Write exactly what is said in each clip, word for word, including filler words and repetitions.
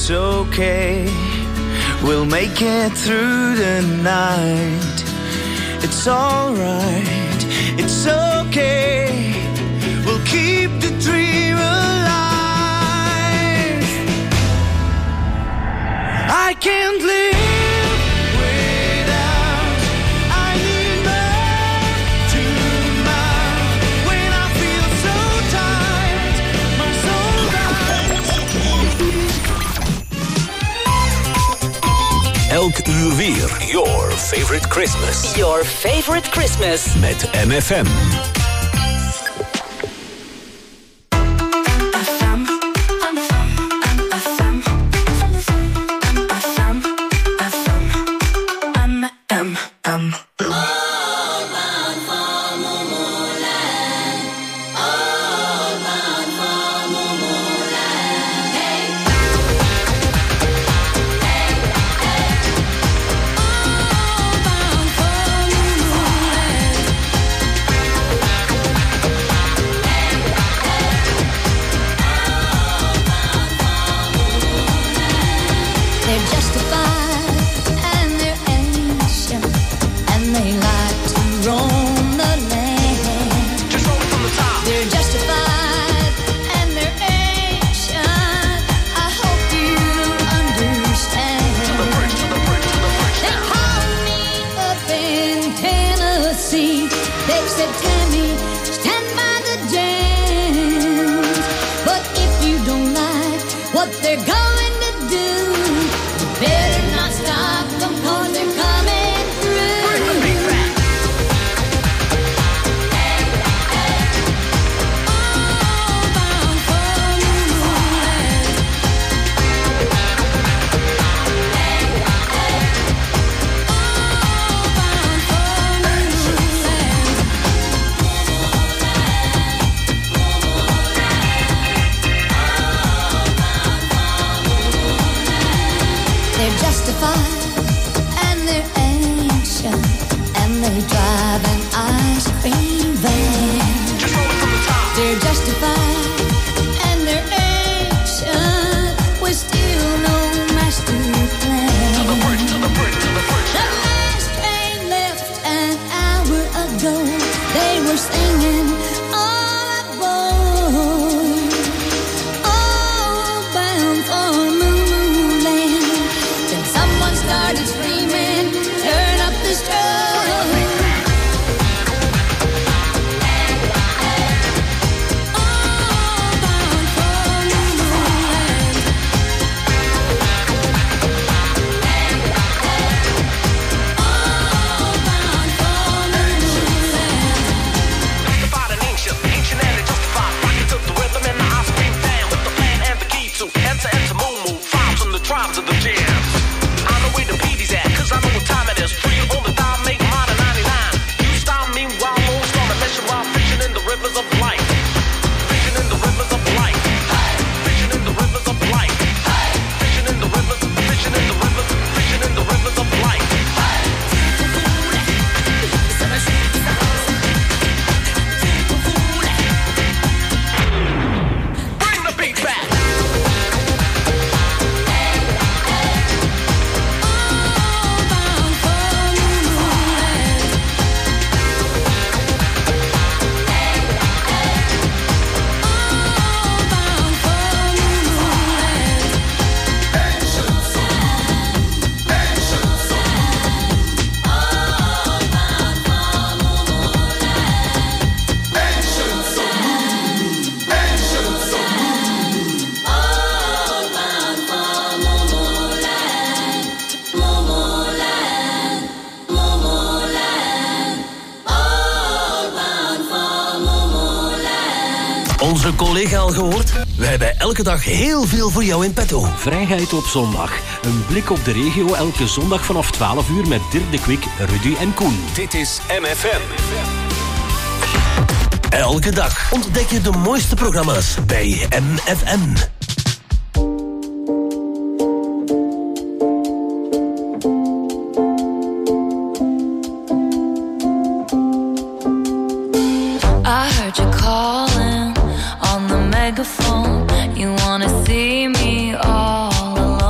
it's okay. We'll make it through the night. It's alright, it's okay. We'll keep the dream alive. I can't live without, I need more tonight. When I feel so tired, my soul dies. Elk uur weer, your favorite Christmas. Your favorite Christmas. Met M F M. Onze collega al gehoord? We hebben elke dag heel veel voor jou in petto. Vrijheid op zondag. Een blik op de regio elke zondag vanaf twaalf uur met Dirk de Kwik, Rudy en Koen. Dit is M F M. Elke dag ontdek je de mooiste programma's bij M F M. I heard you calling on the megaphone. You wanna see me all alone.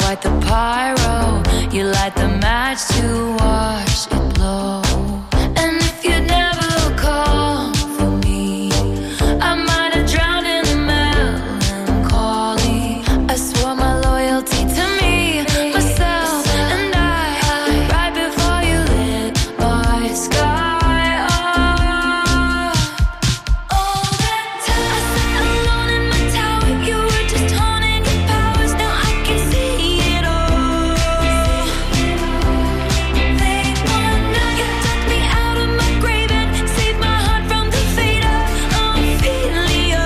quite the pyro. You light the match to watch it blow. And if you'd never call for me, I might have drowned in the melancholy. I swore my loyalty to me, myself, and I, right before you lit my sky up. All that time I sat alone in my tower, you were just honing your powers. Now I can see it all. They wanna, you took me out of my grave and saved my heart from the fate of Ophelia.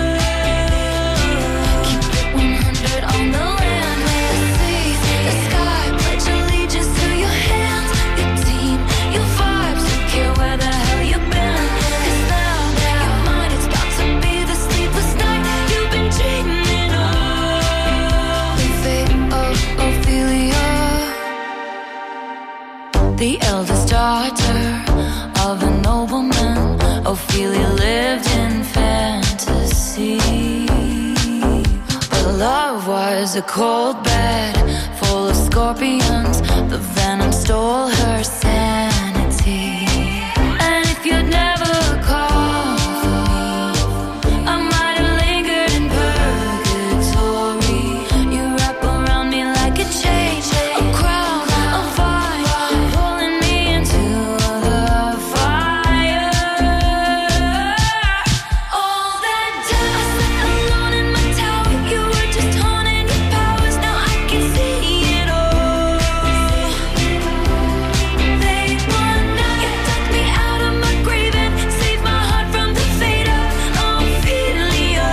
Keep it one hundred on the land, the sea, the sky. Pledge allegiance to your hands, your team, your vibes. Don't care where the hell you've been, 'cause now your mind is about to be the sleepless night you've been dreaming of. The fate of Ophelia, the eldest daughter of a nobleman. Ophelia lived in fantasy, but love was a cold bed full of scorpions. The venom stole her sanity. And if you'd never called for me, I might have lingered in purgatory. You wrap around me like a chain, a crown, a vine, pulling me into the fire. All that time I sat alone in my tower, you were just honing your powers. Now I can see it all. They wanna, you took me out of my grave and saved my heart from the fate of Ophelia.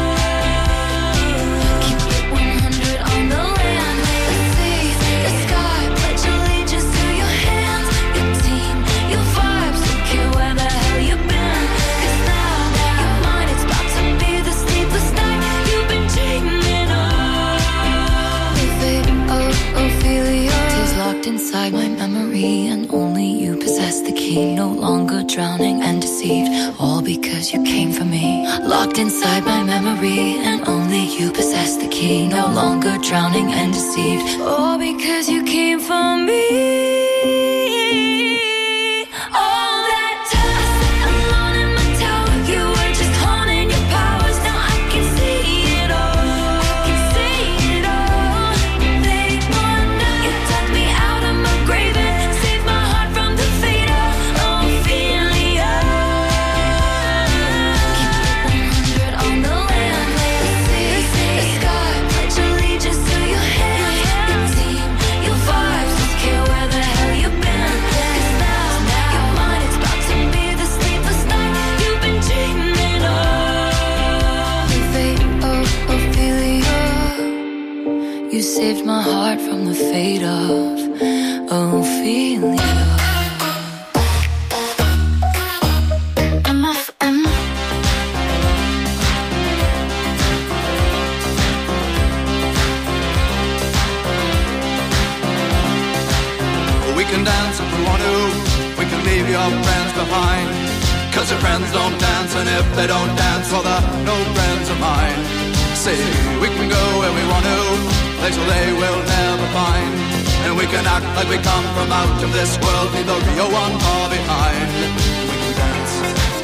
Keep it one hundred on the land, the sea, the sky. Pledge allegiance to your hands, your team, your vibes. Don't care where the hell you've been, 'cause now your mind is about to be the sleepless night you've been dreaming of. The fate of Ophelia is locked inside my memory, and only you possess the key. No longer drowning and deceived, all because you came for me. Locked inside my memory, and only you possess the key. No longer drowning and deceived, all because you came for me. All that time I sat alone in my tower, you were just honing your powers. Now I can see it all. I can see it all. They wanna, you took me out of my grave and saved my heart from the fate of Ophelia. Keep it one hundred on the land, the sea, the sky. Pledge allegiance to your hands, your team, your vibes. Don't care where the hell you've been, 'cause now your mind is about to be the sleepless night you've been dreaming of. The fate of Ophelia, you saved my heart from the fate of Ophelia. M F M. We can dance if we want to. We can leave your friends behind. 'Cause your friends don't dance, and if they don't dance, well, they're no friends of mine. See, we can go where we want to, places they will never find. And we can act like we come from out of this world, leave the real one far behind. We can dance.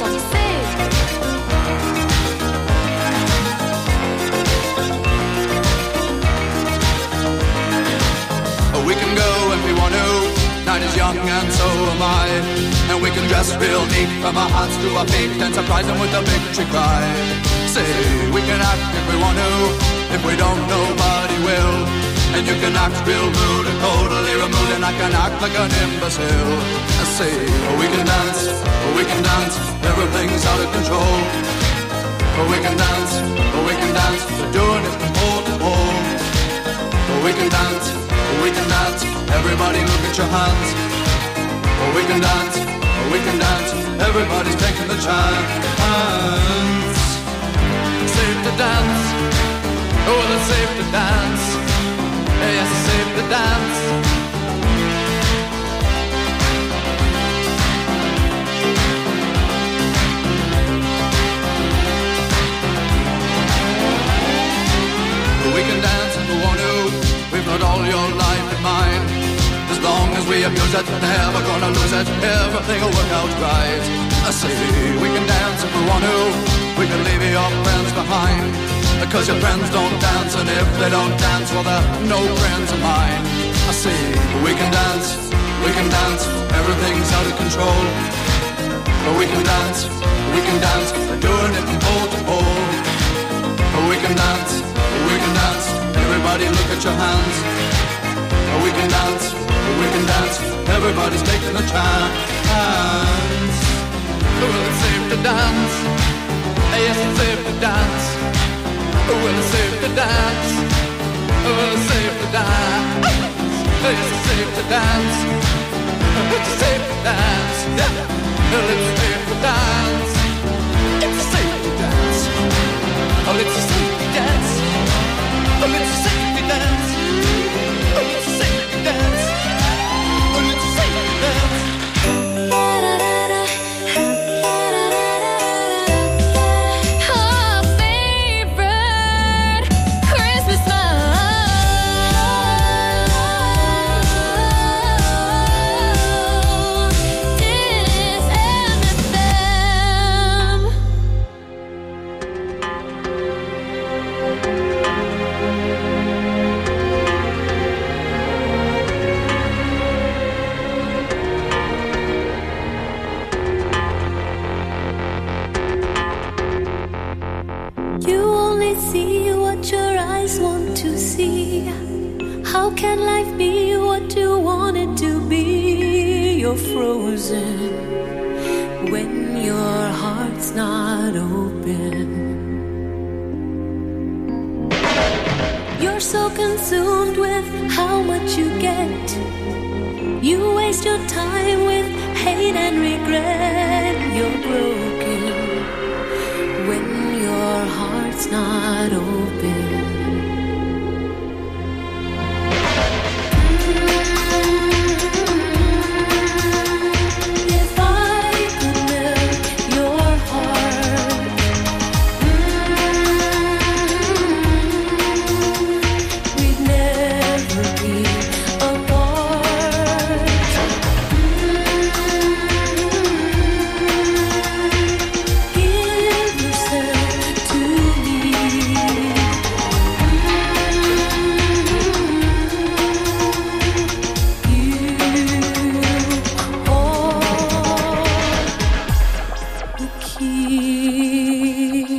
We can go if we want to. Night is young and so am I. And we can dress real neat from our hearts to our feet and surprise them with a victory cry. Say, we can act if we want to. If we don't, nobody will. And you can act real rude and totally removed, and I can act like an imbecile. I say, oh, we can dance, oh, we can dance, everything's out of control. Oh, we can dance, oh, we can dance, we're doing it from pole to pole. Oh, we can dance, oh, we can dance, everybody look at your hands. Oh, we can dance, oh, we can dance, everybody's taking the chance. Safe to dance, oh, it's safe to dance. Yes, it's safe to dance. We can dance if we want to. We've not abuse it, never gonna lose it, everything will work out right. I say we can dance if we want to, we can leave your friends behind, because your friends don't dance, and if they don't dance, well they're no friends of mine. I say we can dance, we can dance, everything's out of control, but we can dance, we can dance, we're doing it from pole to pole. We can dance, we can dance, everybody look at your hands. We can dance, we can dance, everybody's taking a chance. Well, it's safe to dance, yes, it's safe to dance. Well, it's safe to dance, well, it's safe to dance. Yes, it's safe to dance, it's safe to dance. Yeah, well, it's safe to dance, it's safe to dance. Oh, it's a safety dance. Oh, it's a safety dance. Oh, it's a safety dance. Oh, it's a safety dance. Our favorite Christmas song is M F M. You only see what your eyes want to see. How can life be what you want it to be? You're frozen when your heart's not open. You're so consumed with how much you get. You waste your time with hate and regret. You're broken when your heart's not open. If I could melt your heart, we'd never be apart. Give yourself to me. You are the key.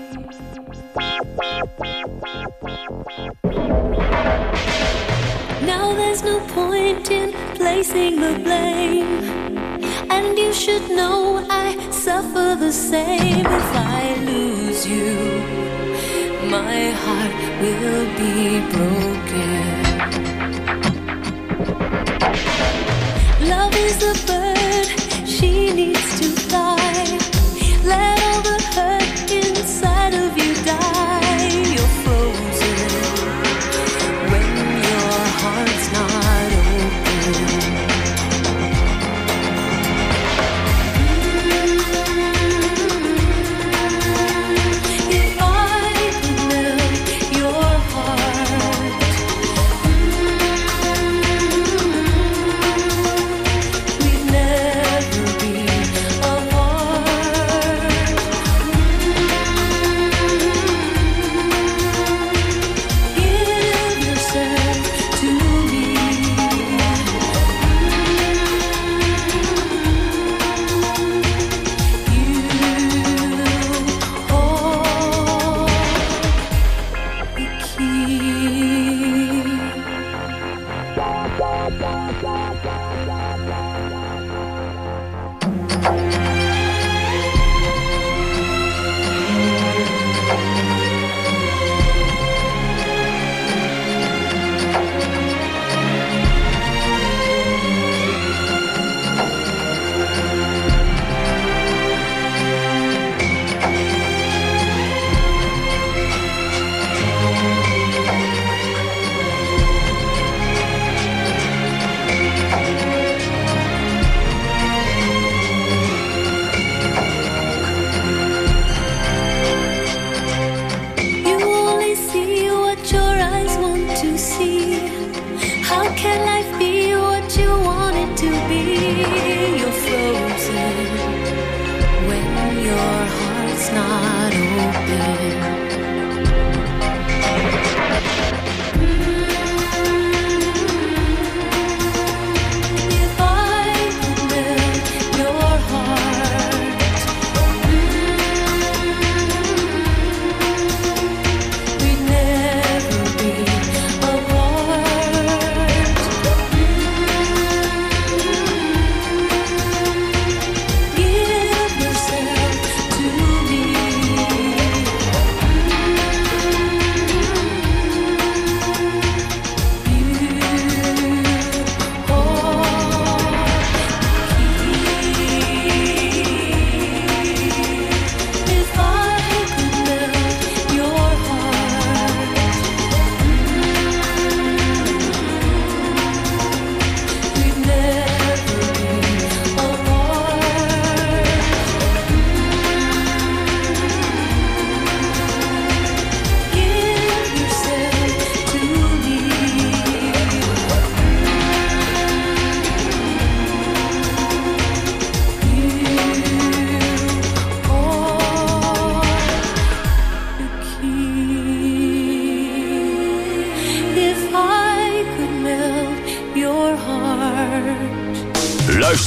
Now there's no point in placing the blame, and you should know I suffer the same. If I lose you, my heart will be broken. Love is a bird, she needs to fly. Let all the hurt inside of you die. You're frozen when your heart's not open. If I could melt your heart, we'd never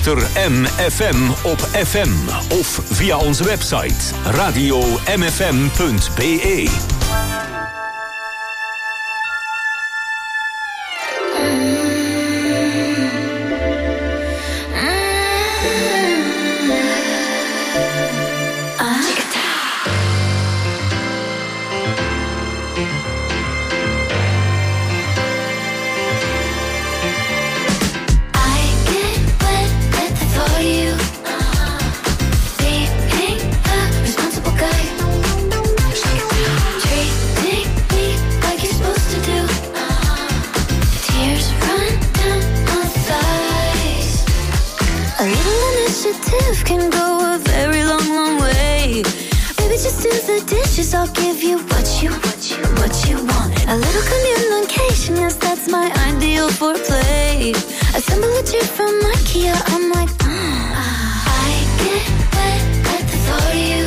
Luister M F M op F M of via onze website radio m f m punt b e. Can go a very long, long way. Baby, just do the dishes. I'll give you what you, what you, what you want. A little communication, yes, that's my ideal for play. Assemble a chair from IKEA. I'm like, mm. I get wet at the thought of you.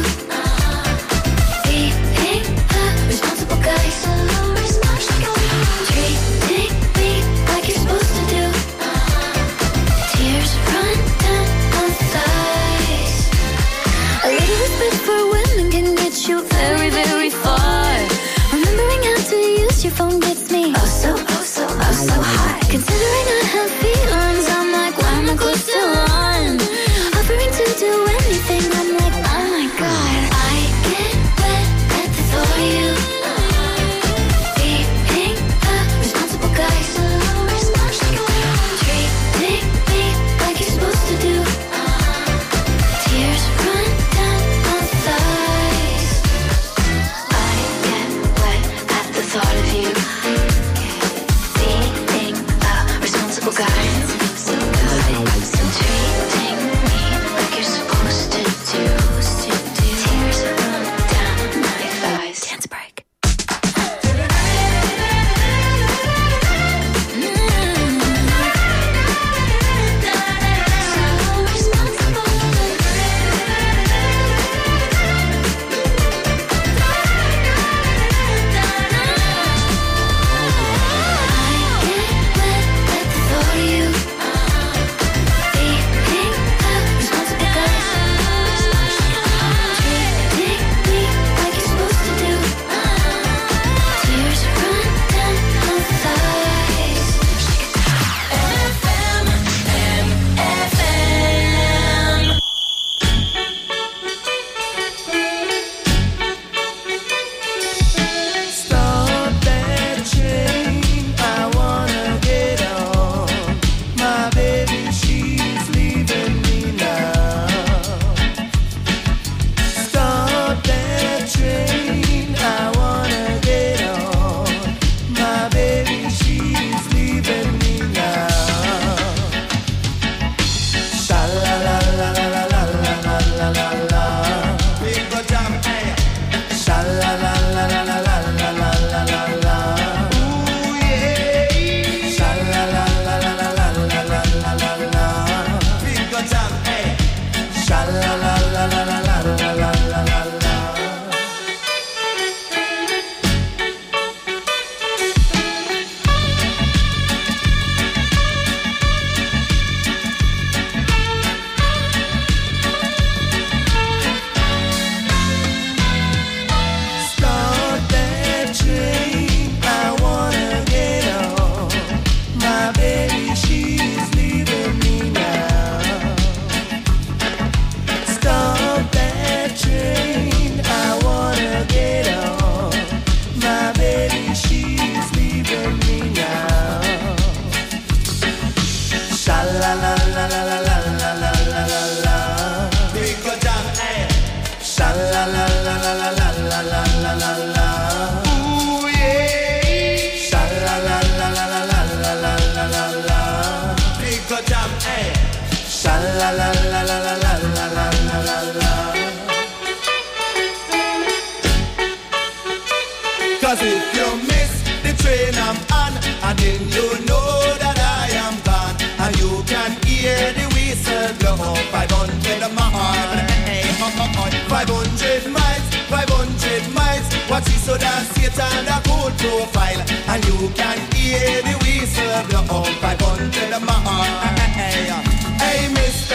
Being a responsible guy, so responsible. Treating me like you're supposed to do. Tears run down my thighs. A little respect for women can get you very, very far. Remembering how to use your phone gets me oh so, oh so, oh so high. Considering I have feelings, I'm like, why am I close to one? Offering to do anything, I'm like, oh my god. I get wet at the thought of you. Being a responsible guy, so responsible. Treating me like you're supposed to do. Tears run down my thighs. I get wet at the thought of you. Being a responsible guy. Treating me like you're supposed to do. Tears run down my thighs. Dance break. Cause if you miss the train I'm on, and then you know that I am gone, and you can hear the whistle blow. Five hundred miles, five hundred miles, five hundred miles. Watch this so that Satan a cool profile, and you can hear the whistle blow. Five hundred miles. Hey, mister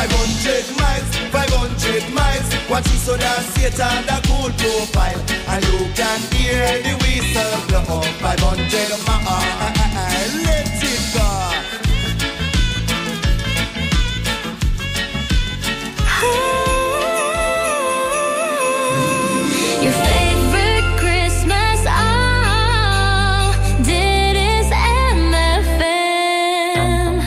five hundred miles, five hundred miles. Watch you so that Satan the cool profile, and you can hear the whistle blow. Five hundred miles, let it go. Your favorite Christmas, oh, dit is M F M.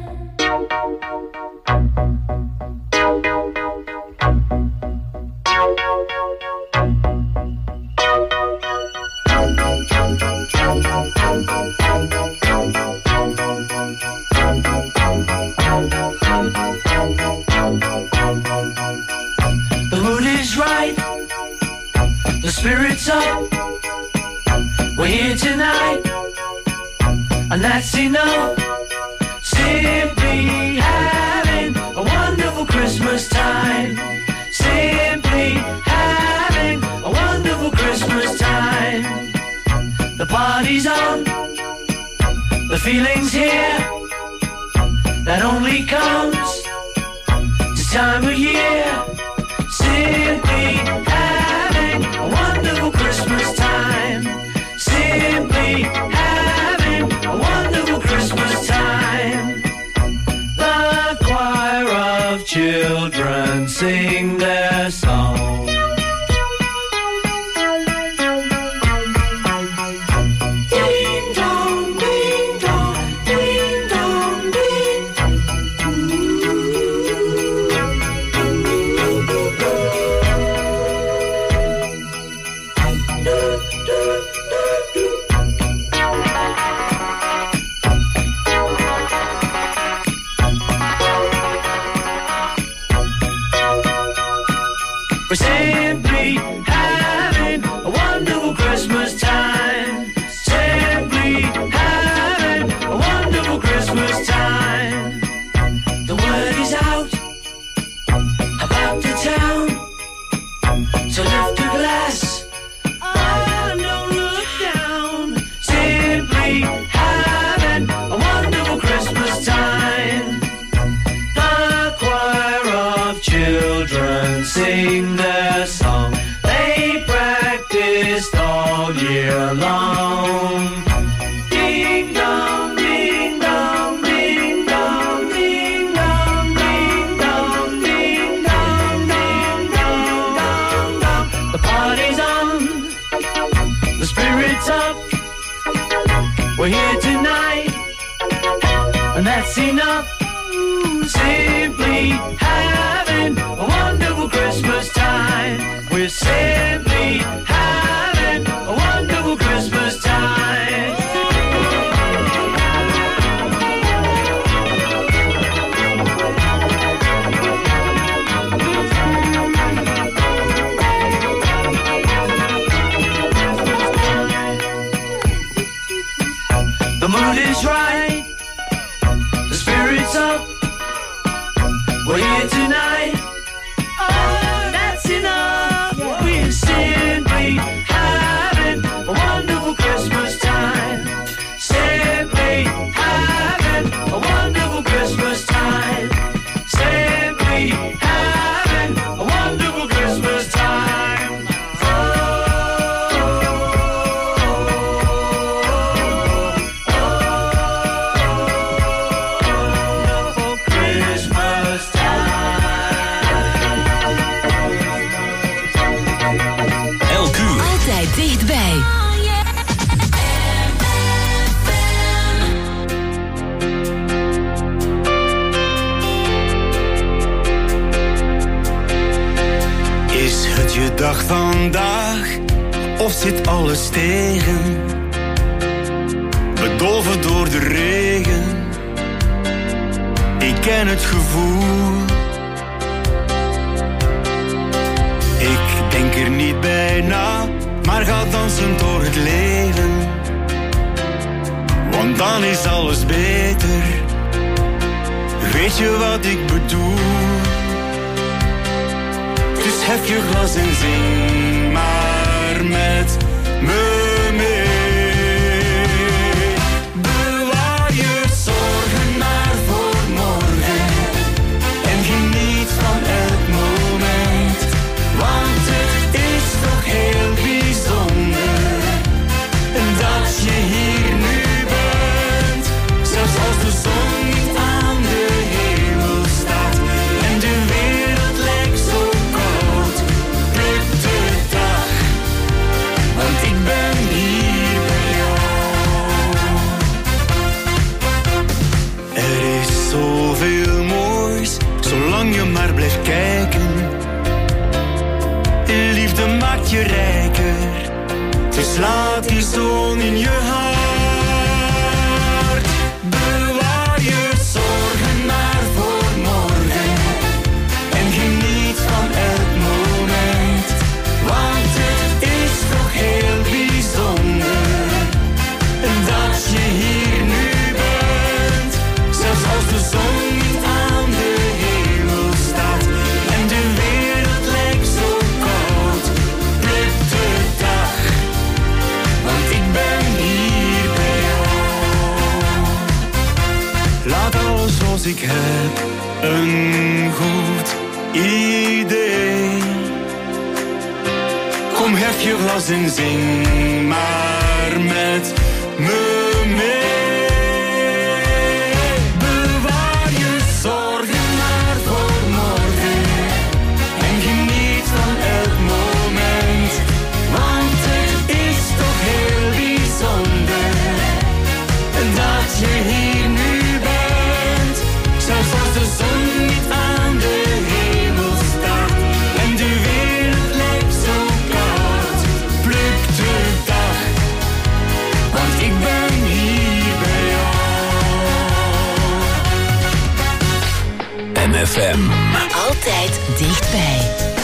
The mood is right, the spirit's up. We're here tonight, and that's enough. Simply having a wonderful Christmas time. Simply having a wonderful Christmas time. The party's on, the feeling's here. That only comes this time of year. Simply having a wonderful Christmas time. Simply having a wonderful Christmas time. The choir of children sing their song. Ding dong, ding dong, ding dong, ding. We're simply having a wonderful Christmas time. Simply having a wonderful Christmas time. The word is out about the town, so lift a glass, oh, don't look down. Simply having a wonderful Christmas time. The choir of children sing their song. They practiced all year long. Ding dong, ding dong, ding dong, ding dong, ding dong, ding dong, ding dong, dong, dong. The party's on, the spirit's up. We're here tonight, and that's enough. Simply having a wonderful Christmas time. We're simply having a wonderful Christmas time. The mood is right, the spirit's up. We're here tonight, oh, that's enough. We're simply having a wonderful Christmas time. Simply having a wonderful Christmas time. Simply having a wonderful Christmas time. Oh, wonderful Christmas time. Elk uur. Altijd dichtbij. Is het je dag vandaag, of zit alles tegen? Bedolven door de regen, ik ken het gevoel. Ik denk er niet bij na, maar ga dansen door het leven. Want dan is alles beter, weet je wat ik bedoel? Dus hef je glas en zing maar met me mee. Bewaar je zorgen maar voor morgen en geniet je rijker. Dus laat die zon in je hart. Bewaar je zorgen maar voor morgen. En geniet van elk moment. Want het is toch heel bijzonder dat je hier nu bent. Zelfs als de zon niet aan de hemel staat en de wereld lijkt zo koud, pluk de dag, want ik ben hier bij jou. Laat alles zoals ik heb een goed idee. Kom, hef je glas en zing maar met me mee. Bewaar je zorgen maar voor morgen. En geniet van elk moment. Want het is toch heel bijzonder dat je hier nu bent. Zelfs als de zon niet aan de hemel staat en de wereld lijkt zo koud, pluk de dag, want ik ben hier bij jou. M F M. Altijd dichtbij.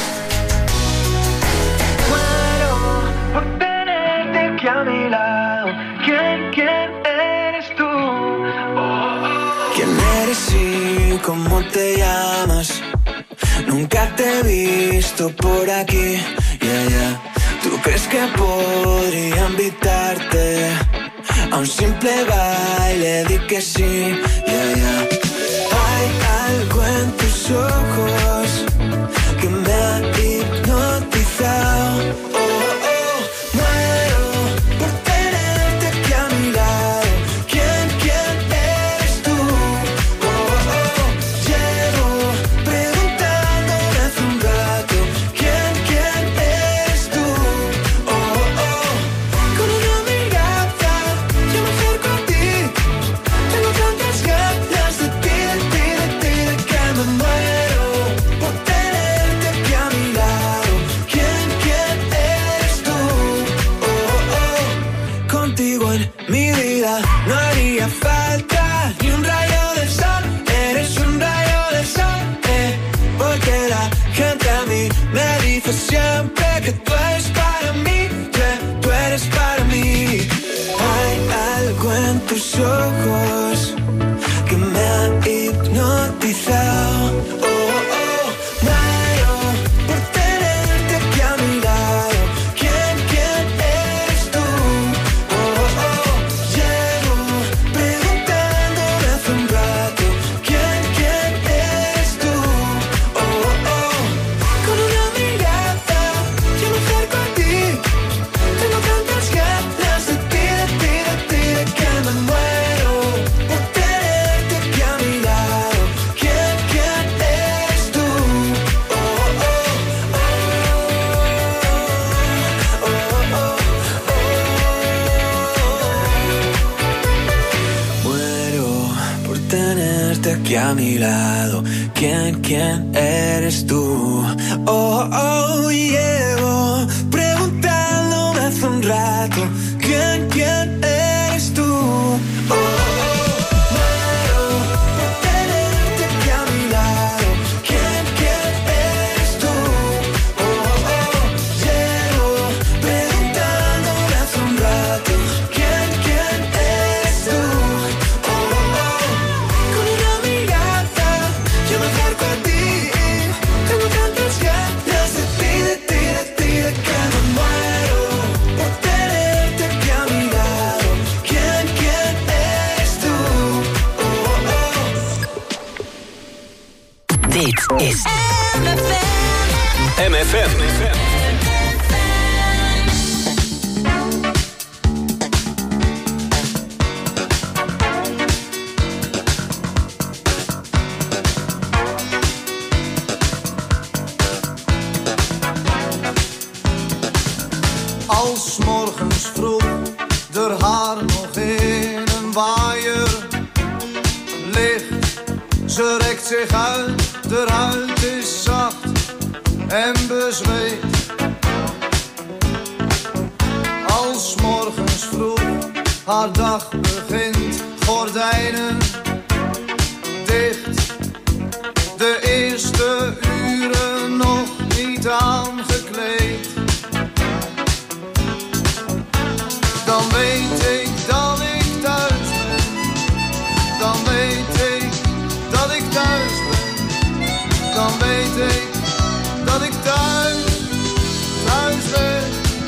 Muero por tenerte aquí a mi lado. ¿Quién, quién eres tú? ¿Quién eres y cómo te llamas? Nunca te he visto por aquí, yeah, yeah. ¿Tú crees que podría invitarte a un simple baile? Di que sí, yeah, yeah. Hay algo en tus ojos que me ha hipnotizado. Oh, oh, muero por tenerte aquí a mi lado. ¿Quién, quién eres tú? Oh, oh, llevo preguntándome hace un rato. ¿Quién, quién eres tú? Oh, oh, con una mirada yo me acerco a ti. Tengo tantas ganas de ti, de ti, de ti, de que me muero por tenerte aquí a mi lado. ¿Quién, quién eres tú? Oh, oh, contigo en mi vida no haría falta ni un rayo de sol. Eres un rayo de sol, eh, porque la gente a mí me dice siempre que tú eres para mí, que tú eres para mí. Hay algo en tus ojos que me ha hipnotizado. Oh, oh, muero por tenerte aquí a mi lado. ¿Quién, quién eres tú? Oh, oh, llevo preguntándome hace un rato. ¿Quién, quién eres tú? Oh, oh, con una mirada yo me acerco a ti. Tengo tantas ganas de ti, de ti, de ti, de que me muero por tenerte aquí a mi lado. ¿Quién, quién eres tú? Oh, oh, oh, oh, oh, oh. Muero por tenerte aquí a mi lado. ¿Quién, quién eres tú? Oh, oh, llevo preguntándome hace un rato. ¿Quién, quién eres tú? Oh, oh, muero por tenerte aquí a mi lado. ¿Quién, quién eres tú? Oh, oh, llevo preguntándome hace un rato. ¿Quién, quién eres tú? Oh, oh, con una mirada yo me acerco a ti. Tengo tantas ganas de ti, de ti, de ti, de que me muero por tenerte aquí a mi lado. ¿Quién, quién eres tú? Oh, oh. Dit is M F M. Als morgens vroeg er haar nog in een waaier ligt. Ze rekt zich uit, de huid is zacht en bezweet. Haar dag begint, gordijnen dicht. De eerste uren nog niet aangekleed. Dan weet ik dat ik thuis ben. Dan weet ik dat ik thuis ben. Dan weet ik dat ik thuis, thuis ben.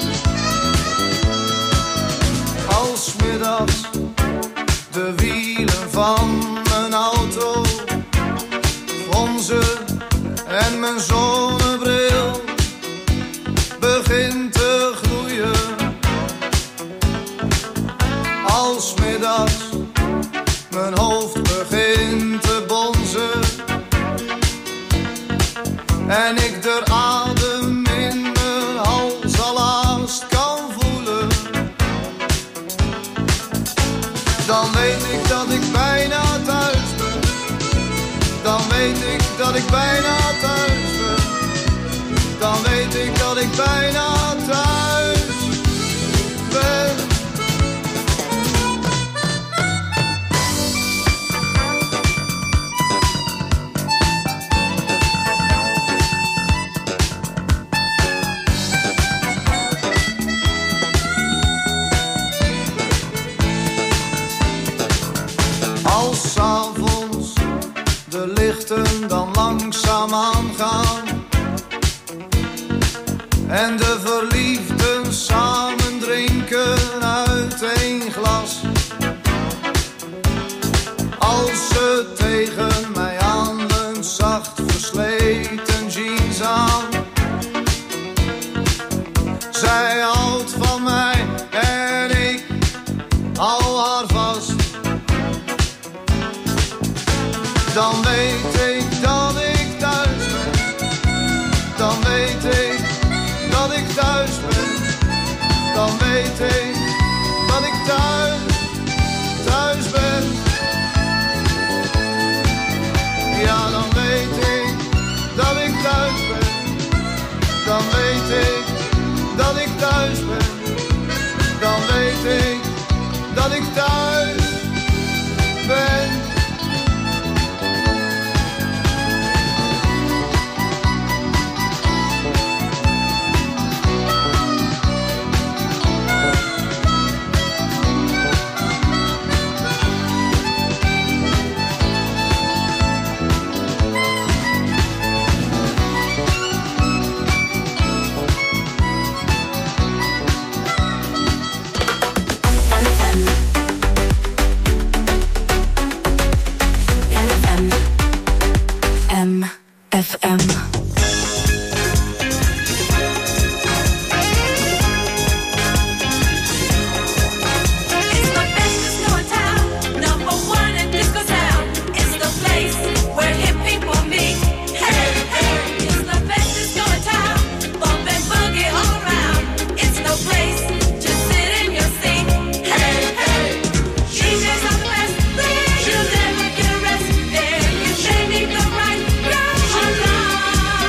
Als 's middags de wielen van mijn auto fronsen en mijn zonnebril begint te gloeien. Als 's middags mijn hoofd begint te bonzen en ik de adem in mijn hals al haast kan voelen, dan weet ik dat ik bijna thuis ben. Dan weet ik dat ik bijna thuis ben. Dan weet ik dat ik bijna thuis ben. Als 's avonds de lichten dan langzaam aangaan en de verliefden samen drinken uit één glas. Als ze tegen mij aanleunt, zacht versleten jeans aan. Zij houdt van mij en ik hou haar vast. Dan weet ik dat ik thuis ben. Dan weet ik dat ik thuis ben. Dan weet ik dat ik thuis, thuis ben. Ja, dan weet ik dat ik thuis ben. Dan weet ik dat ik thuis ben. Dan weet ik dat ik thuis ben. F M. You'll never get a rest. There you shake me the right. Yeah,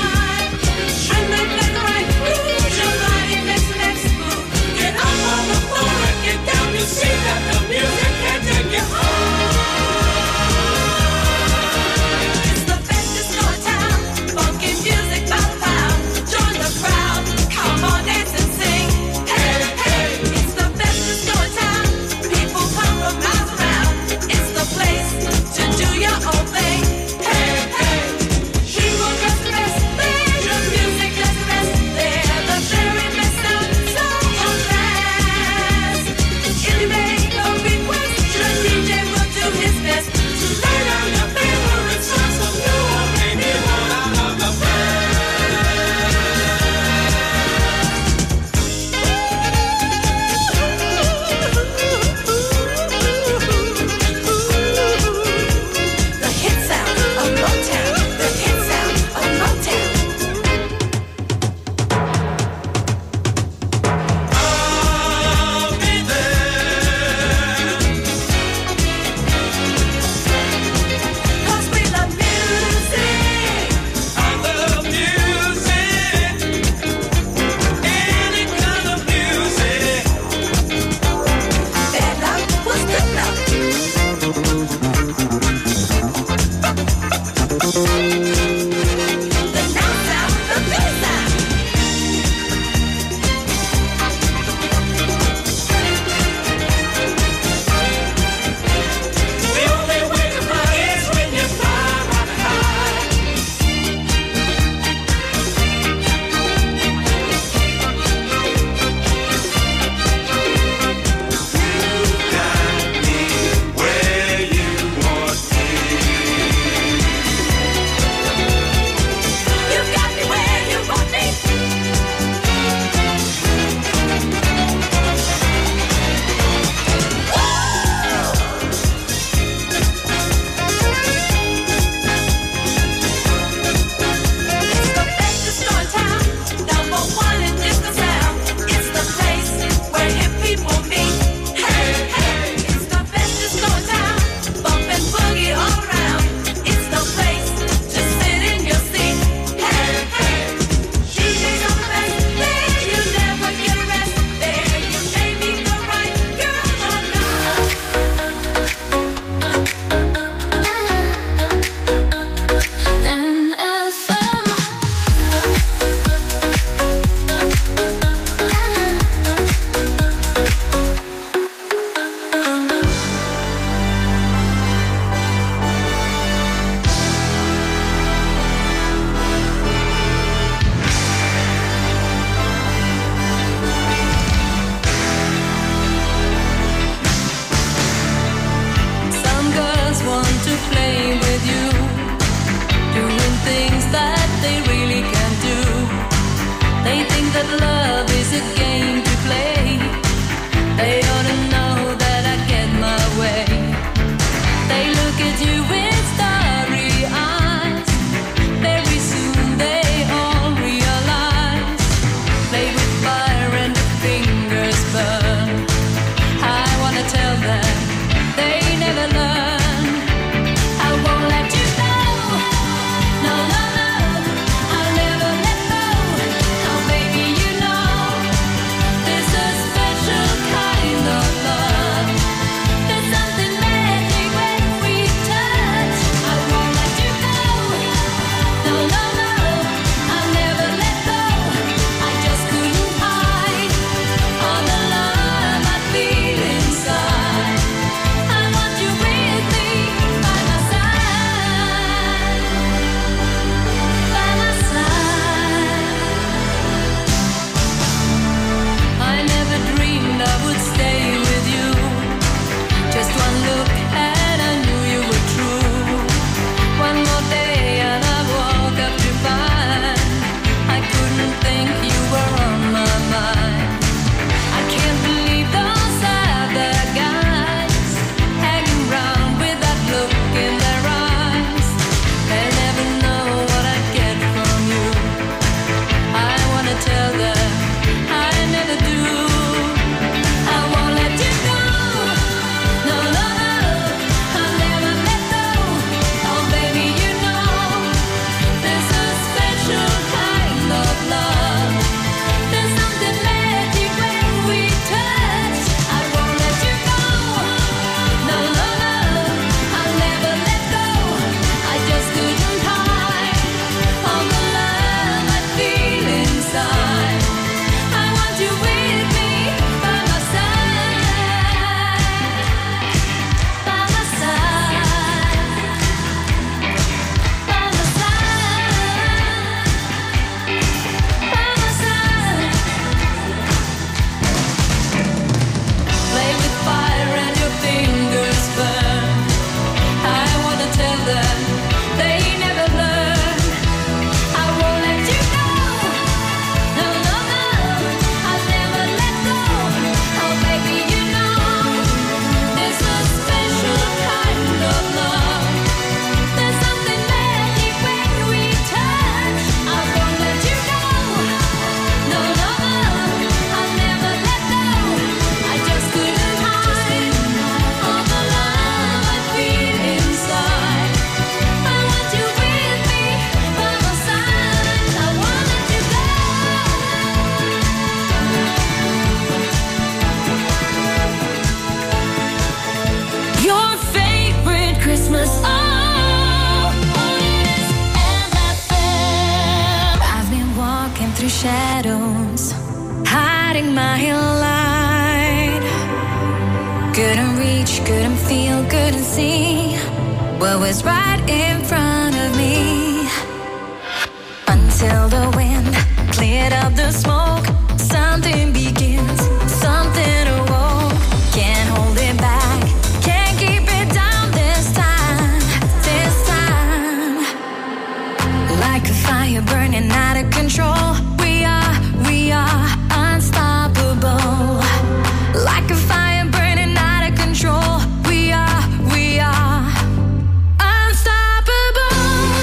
shadows, hiding my light. Couldn't reach, couldn't feel, couldn't see what was right in front of me. Until the wind cleared up the smoke, something begins, something awoke. Can't hold it back, can't keep it down this time, this time. Like a fire burning out of control, we are, we are unstoppable. Like a fire burning out of control, we are, we are unstoppable.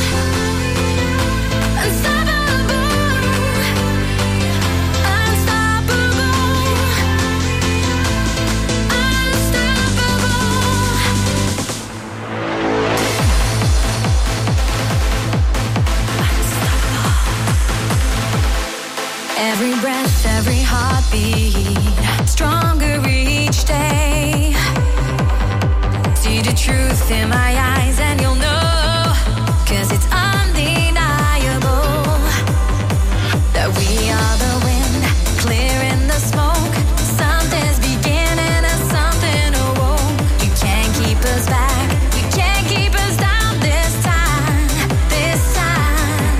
Unstoppable. Unstoppable. Every breath, every heartbeat, stronger each day. See the truth in my eyes and you'll know, 'cause it's undeniable that we are the wind, clearing the smoke. Something's beginning and something awoke. You can't keep us back, you can't keep us down this time, this time.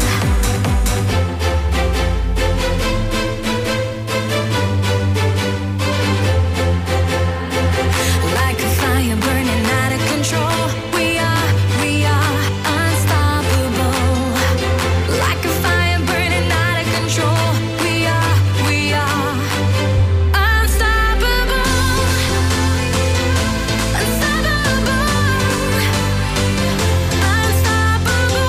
Like a fire burning out of control, we are, we are unstoppable. Like a fire burning out of control, we are, we are unstoppable. Unstoppable. Unstoppable.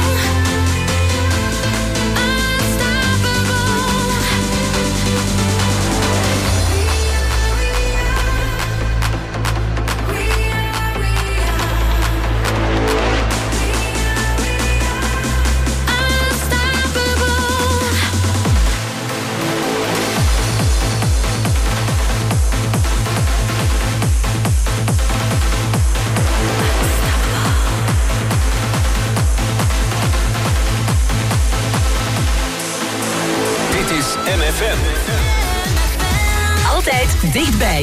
Dit is M F M. Altijd dichtbij.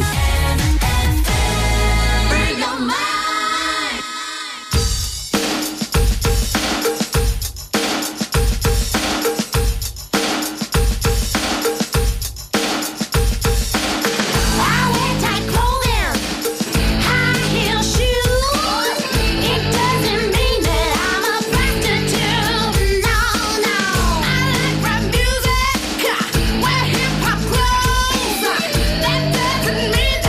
Music, where hip hop grows. That doesn't mean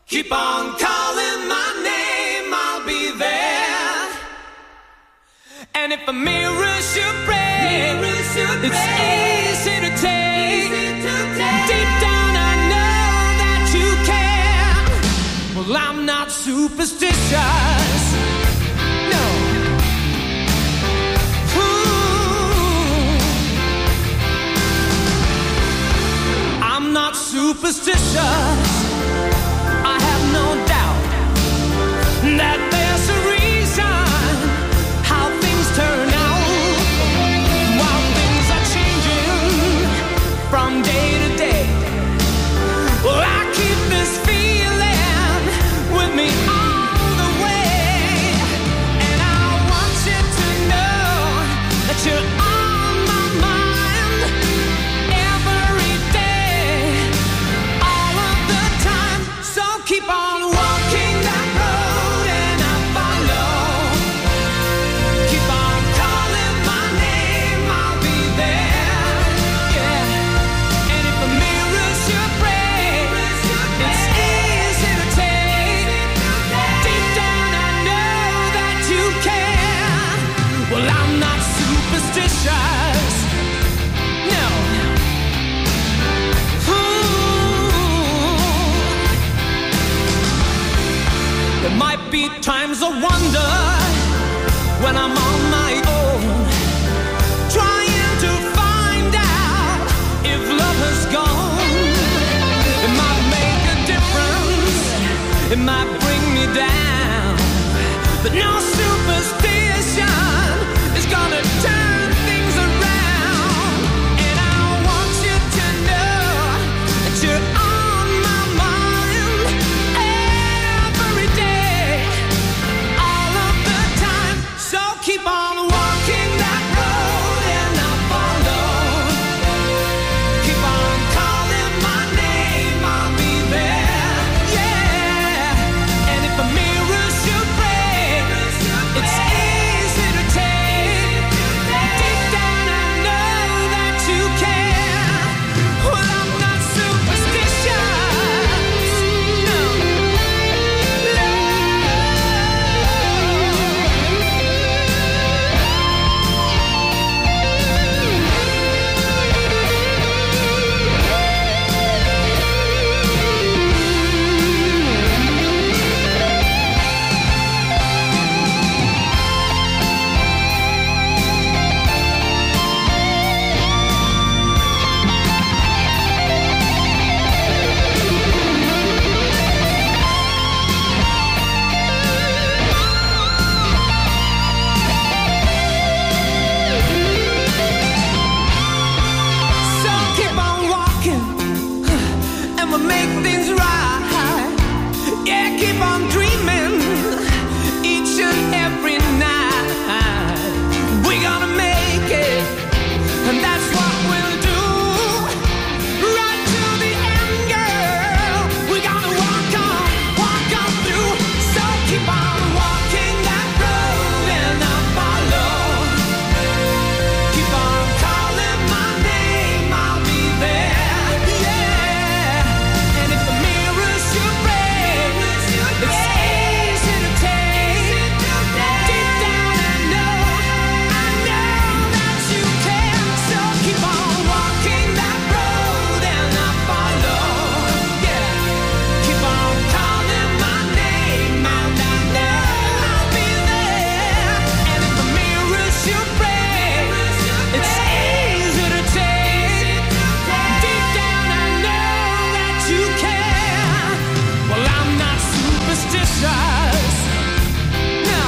Keep on calling my name, I'll be there. And if a mirror should break, mirror should it's break. Easy to take. Easy to take. Deep down I know that you care. Well, I'm not superstitious. No. Ooh. I'm not superstitious. I have no doubt that there's a reason how things turn out, while things are changing from day to day. Well, I keep this feeling with me all the way, and I want you to know that you're on my mind every day, all of the time. So keep on walking that road and I follow. Keep on calling my name, I'll be there. Yeah. And if a mirror should break, it's easy to take. Deep down I know that you care. Well, I'm not superstitious. No. There might be times of wonder when I'm on my own, trying to find out if love has gone. It might make a difference, it might bring me down, but no superstition is gonna turn things around. And I want you to know that you're on my mind every day, all of the time. So keep on walking that road and I follow. Keep on calling my name, I'll be there. Yeah. And if a mirror should break, it's easy to take. Deep down I know that you care. Well, I'm not superstitious. No. So keep on walking, and we'll make things right. Yeah, keep on dreaming each and every night. We're gonna make it, and that's what we'll do. Right to the end, girl. We're gonna walk on, walk on through. So keep on walking that road and I'll follow. Keep on calling my name, I'll be there. Yeah. And if the mirror should break, it's easy to take. Deep down I know, I know that you care. So keep on walking that road and I follow. Yeah. Keep on calling my name, and I know I'll be there. And if the mirror should break, it's easy to take. Deep down I know that you care. Well, I'm not superstitious. No.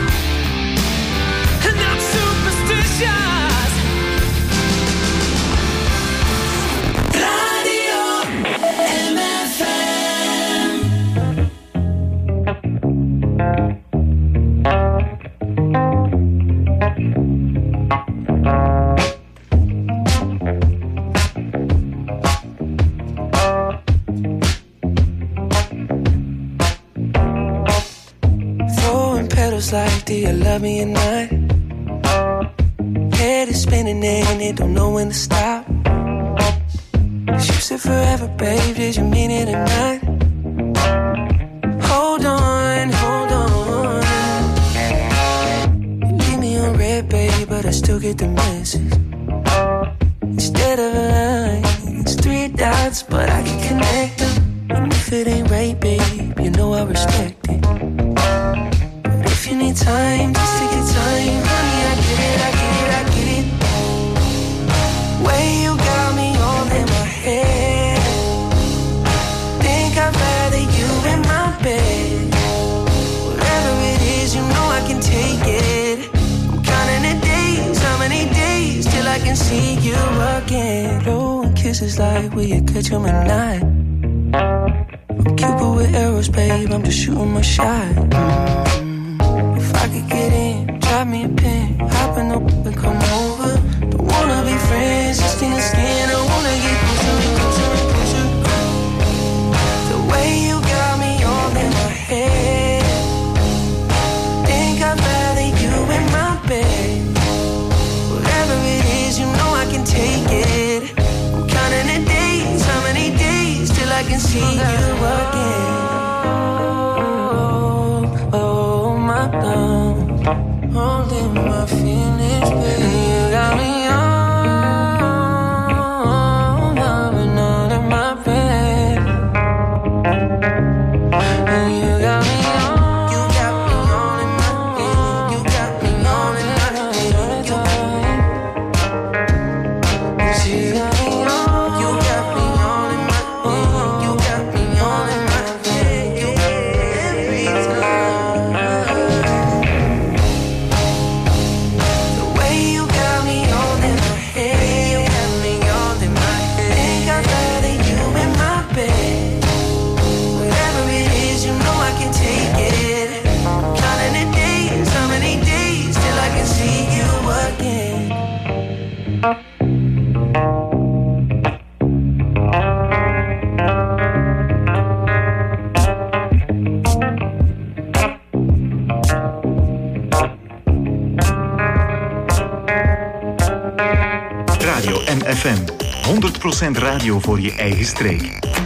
Not superstitious. Radio M F M. Throwing petals like, do you love me or not? Head is spinning and it don't know when to stop. You said forever, babe, did you mean it or not? see you again. Blowing kisses like will you catch 'em at night? I'm Cupid with arrows, babe, I'm just shooting my shot. Mm. If I could get in, drop me a pin, hop in the whip and come over. Don't wanna be friends, just skin to skin. I wanna get closer, closer, closer. The way you got me all in my head, think I'd rather you in my bed. Whatever it is, you know I can take it. I'm counting the days, how many days till I can see you again. Oh, oh my love, holding my feelings, baby. You got me on, loving all in my bed. And you got me on. Radio M F M. honderd procent radio voor je eigen streek.